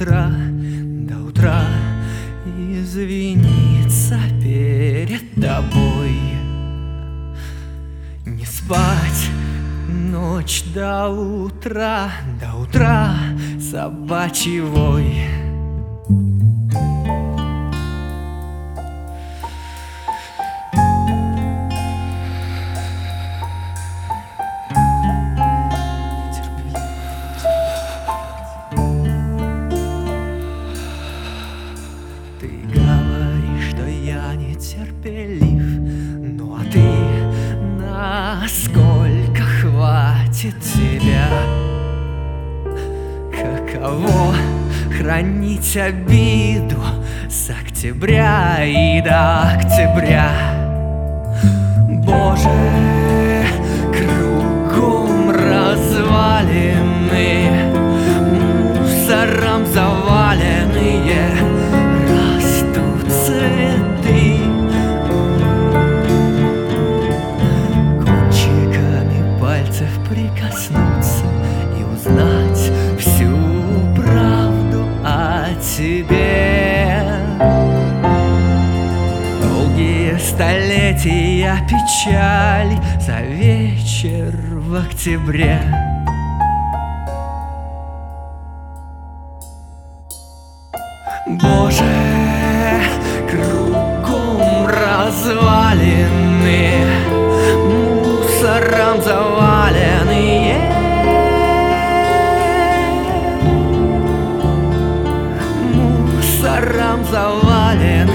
до утра извиниться перед тобой. Не спать ночь до утра собачий вой. Ты говоришь, что я нетерпелив, ну а ты насколько хватит тебя? Каково хранить обиду с октября и до октября? Боже, кругом развалины, мусором заваленные, растут цветы. Кончиками пальцев прикоснуться и узнать всю правду о тебе. Долгие столетия печали за вечер в октябре. Боже, кругом развалины, мусором заваленные, мусором заваленные.